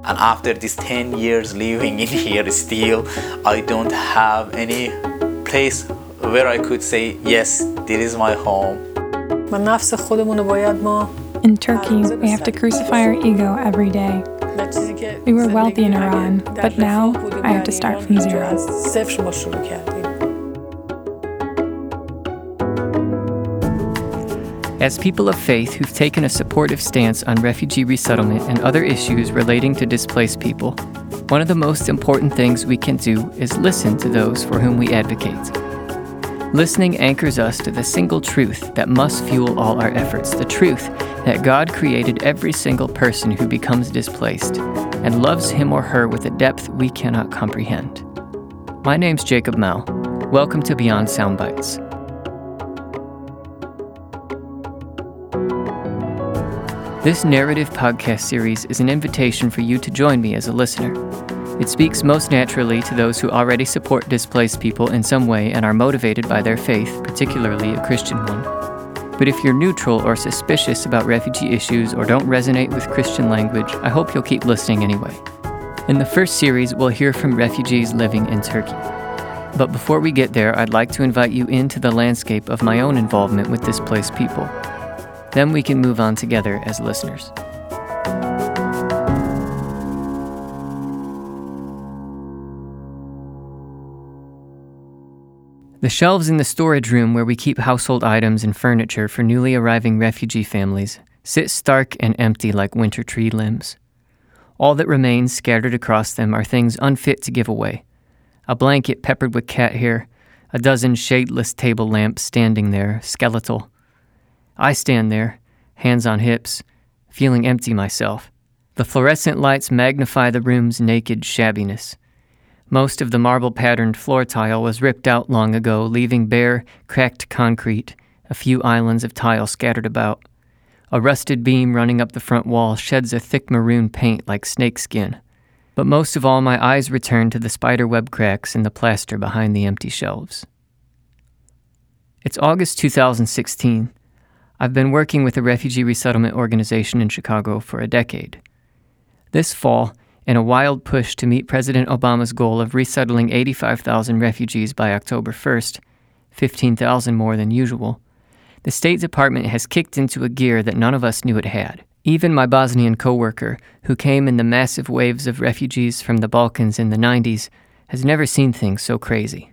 And after these 10 years living in here, still I don't have any place where I could say, yes, this is my home. In Turkey, we have to crucify our ego every day. We were wealthy in Iran, but now I have to start from zero. As people of faith who've taken a supportive stance on refugee resettlement and other issues relating to displaced people, one of the most important things we can do is listen to those for whom we advocate. Listening anchors us to the single truth that must fuel all our efforts, the truth that God created every single person who becomes displaced and loves him or her with a depth we cannot comprehend. My name's Jacob Mell. Welcome to Beyond Soundbites. This narrative podcast series is an invitation for you to join me as a listener. It speaks most naturally to those who already support displaced people in some way and are motivated by their faith, particularly a Christian one. But if you're neutral or suspicious about refugee issues or don't resonate with Christian language, I hope you'll keep listening anyway. In the first series, we'll hear from refugees living in Turkey. But before we get there, I'd like to invite you into the landscape of my own involvement with displaced people. Then we can move on together as listeners. The shelves in the storage room where we keep household items and furniture for newly arriving refugee families sit stark and empty like winter tree limbs. All that remains scattered across them are things unfit to give away. A blanket peppered with cat hair, a dozen shadeless table lamps standing there, skeletal. I stand there, hands on hips, feeling empty myself. The fluorescent lights magnify the room's naked shabbiness. Most of the marble-patterned floor tile was ripped out long ago, leaving bare, cracked concrete, a few islands of tile scattered about. A rusted beam running up the front wall sheds a thick maroon paint like snakeskin. But most of all, my eyes return to the spiderweb cracks in the plaster behind the empty shelves. It's August 2016. I've been working with a refugee resettlement organization in Chicago for a decade. This fall, in a wild push to meet President Obama's goal of resettling 85,000 refugees by October 1st, 15,000 more than usual, the State Department has kicked into a gear that none of us knew it had. Even my Bosnian coworker, who came in the massive waves of refugees from the Balkans in the 90s, has never seen things so crazy.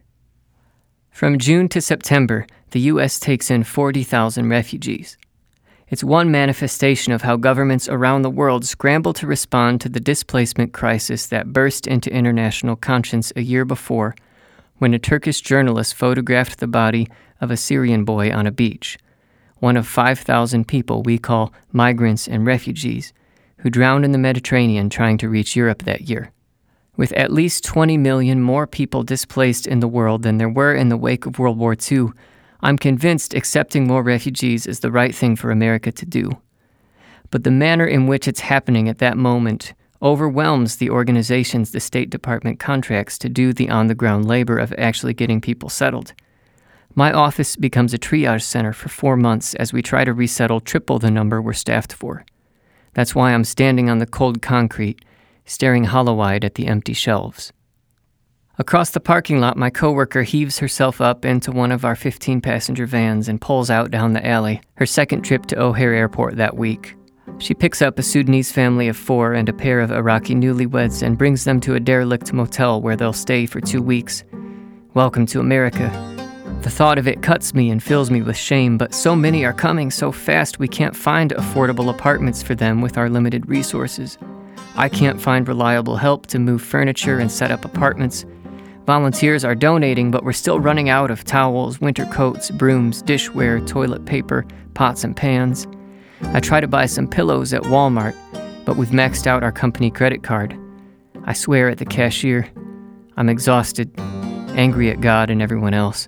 From June to September, the U.S. takes in 40,000 refugees. It's one manifestation of how governments around the world scramble to respond to the displacement crisis that burst into international conscience a year before, when a Turkish journalist photographed the body of a Syrian boy on a beach, one of 5,000 people we call migrants and refugees, who drowned in the Mediterranean trying to reach Europe that year. With at least 20 million more people displaced in the world than there were in the wake of World War II, I'm convinced accepting more refugees is the right thing for America to do. But the manner in which it's happening at that moment overwhelms the organizations the State Department contracts to do the on-the-ground labor of actually getting people settled. My office becomes a triage center for 4 months as we try to resettle triple the number we're staffed for. That's why I'm standing on the cold concrete, staring hollow-eyed at the empty shelves. Across the parking lot, my coworker heaves herself up into one of our 15-passenger vans and pulls out down the alley, her second trip to O'Hare Airport that week. She picks up a Sudanese family of 4 and a pair of Iraqi newlyweds and brings them to a derelict motel where they'll stay for 2 weeks. Welcome to America. The thought of it cuts me and fills me with shame, but so many are coming so fast we can't find affordable apartments for them with our limited resources. I can't find reliable help to move furniture and set up apartments. Volunteers are donating, but we're still running out of towels, winter coats, brooms, dishware, toilet paper, pots and pans. I try to buy some pillows at Walmart, but we've maxed out our company credit card. I swear at the cashier. I'm exhausted, angry at God and everyone else.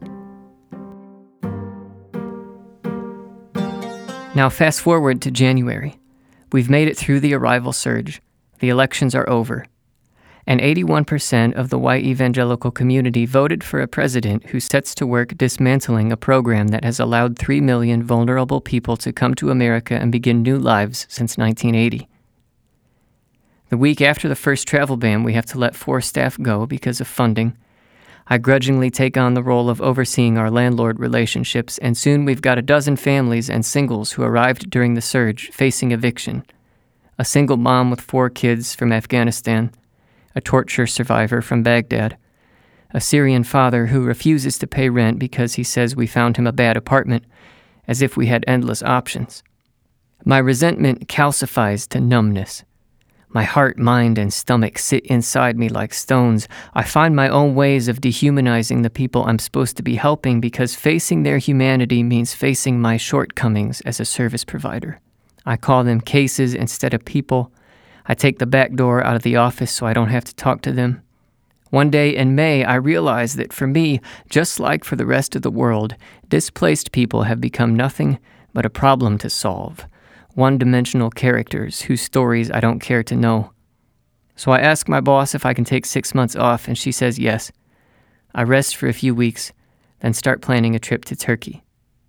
Now fast forward to January. We've made it through the arrival surge. The elections are over. And 81% of the white evangelical community voted for a president who sets to work dismantling a program that has allowed 3 million vulnerable people to come to America and begin new lives since 1980. The week after the first travel ban, we have to let 4 staff go because of funding. I grudgingly take on the role of overseeing our landlord relationships, and soon we've got 12 families and singles who arrived during the surge facing eviction. A single mom with 4 kids from Afghanistan, a torture survivor from Baghdad, a Syrian father who refuses to pay rent because he says we found him a bad apartment, as if we had endless options. My resentment calcifies to numbness. My heart, mind, and stomach sit inside me like stones. I find my own ways of dehumanizing the people I'm supposed to be helping because facing their humanity means facing my shortcomings as a service provider. I call them cases instead of people. I take the back door out of the office so I don't have to talk to them. One day in May, I realized that for me, just like for the rest of the world, displaced people have become nothing but a problem to solve. One-dimensional characters whose stories I don't care to know. So I ask my boss if I can take 6 months off, and she says yes. I rest for a few weeks, then start planning a trip to Turkey.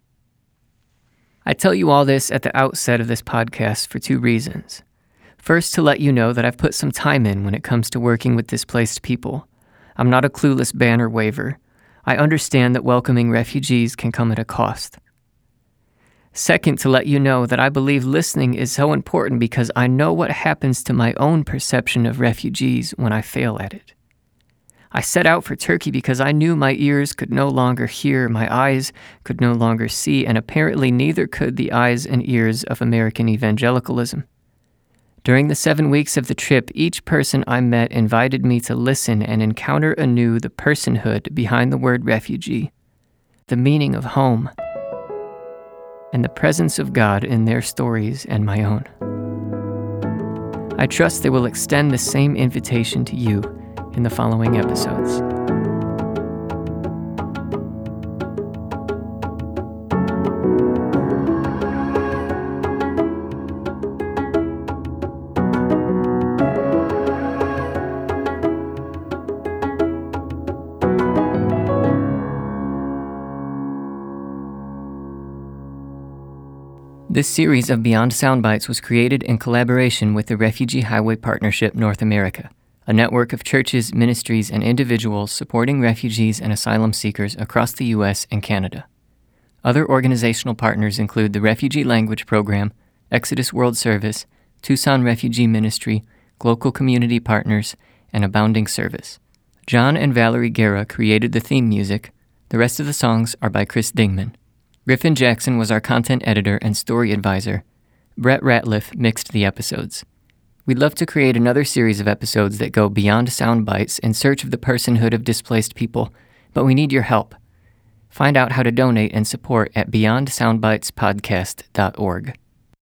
I tell you all this at the outset of this podcast for 2 reasons. First, to let you know that I've put some time in when it comes to working with displaced people. I'm not a clueless banner waver. I understand that welcoming refugees can come at a cost. Second, to let you know that I believe listening is so important because I know what happens to my own perception of refugees when I fail at it. I set out for Turkey because I knew my ears could no longer hear, my eyes could no longer see, and apparently neither could the eyes and ears of American evangelicalism. During the 7 weeks of the trip, each person I met invited me to listen and encounter anew the personhood behind the word refugee, the meaning of home, and the presence of God in their stories and my own. I trust they will extend the same invitation to you in the following episodes. This series of Beyond Soundbites was created in collaboration with the Refugee Highway Partnership North America, a network of churches, ministries, and individuals supporting refugees and asylum seekers across the U.S. and Canada. Other organizational partners include the Refugee Language Program, Exodus World Service, Tucson Refugee Ministry, Local Community Partners, and Abounding Service. John and Valerie Guerra created the theme music. The rest of the songs are by Chris Dingman. Griffin Jackson was our content editor and story advisor. Brett Ratliff mixed the episodes. We'd love to create another series of episodes that go beyond sound bites in search of the personhood of displaced people, but we need your help. Find out how to donate and support at beyondsoundbitespodcast.org.